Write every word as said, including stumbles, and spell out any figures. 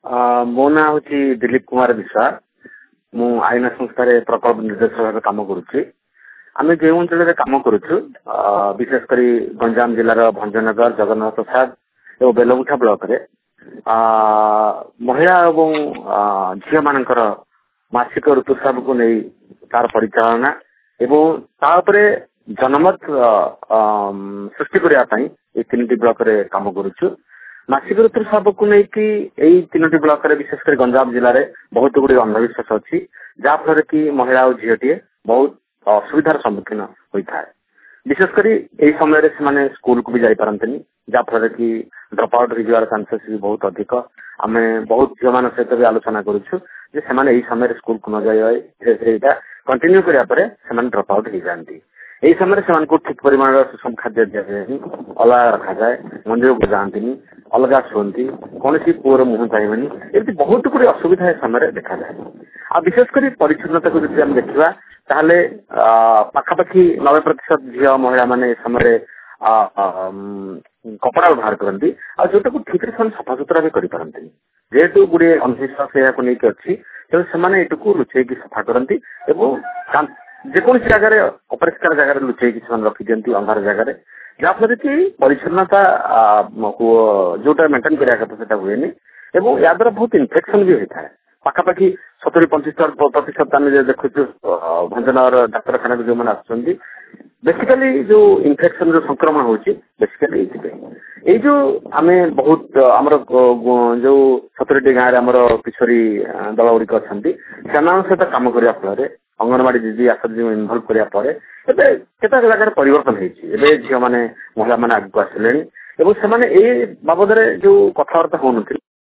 अ, मो ना हूँ दिलीप कुमार विश्वास। मु आईना संस्था प्रकल्प निर्देशक भाव काम करुच्ची। आम जो अंचल कम करुचु विशेषकर गंजाम जिलार भंजनगर जगन्नाथ प्रसाद और बेलगुठा ब्लॉक रे महिला और झील मान मासिक ऋतुस्राव को नहीं तार परिचालना एवं तापरे जनमत सृष्टि करने तीन ब्लॉक रे काम करुचु। मासिक ऋतुस्राव को लेकिन तीनो ब्लॉक रे विशेषकर गंजाम जिले में बहुत गुड़ी अंधविश्वास अच्छी जहाँफल कि महिला और झीटे बहुत असुविधार सम्मुखीन होता है। विशेषकर यही समय से स्कूल को भी जापारती जहाँफल कि ड्रप आउट हो जावार चांसेस भी बहुत अधिक। आम बहुत झील मान सहित भी आलोचना करुचु यही समय स्कूल को न जाए धीरे धीरे कंटिन्यू करापर से ड्रप आउट हो जाती। यही समय से ठीक परिमाण सुषम खाद्य दि जाए अलग रखा जाए मंदिर को जाती अलग शुंती कौन सी पुअर मुह चाहिए एमती बहुत गुड़ी असुविधा समय देखा जाए। आ विशेषकर परिच्छन्नता को जब हम देखा ताहले पाखापाखि नब्बे प्रतिशत झील महिला मैंने समय कपड़ा व्यवहार करती आ जोटा को ठीक से सफा सुतरा भी करपारती जेहेतु गुड़े अंधविश्वास यहाँ नहीं अच्छी तेज से लुचेक सफा करती जेको जगार अपरिष्कार जगार लुचेक रखी दिखती अंधार जगार जहाँफल कि परिच्छन्नता जोटा मेंटेन करा हुए या द्वारा बहुत इन्फेक्शन भी होता है। पाखापाखि सतुरी पंचहत्तर प्रतिशत आम देखु भंजनगर डाक्तखाना जो मैंने आसुँच बेसिकाली जो इन्फेक्शन जो संक्रमण होची बेसिकाली ये जो आम बहुत आमर जो सतुरी गाँव आमर किशोरी दल गुड़िक अच्छा सहित कम करने फल अंगनवाड़ी दीदी आशा इनभल्व कराया केत जगह परिवर्तन होती झील मैंने महिला मैंने आगे आसिले बाबद जो कथबार्ता हो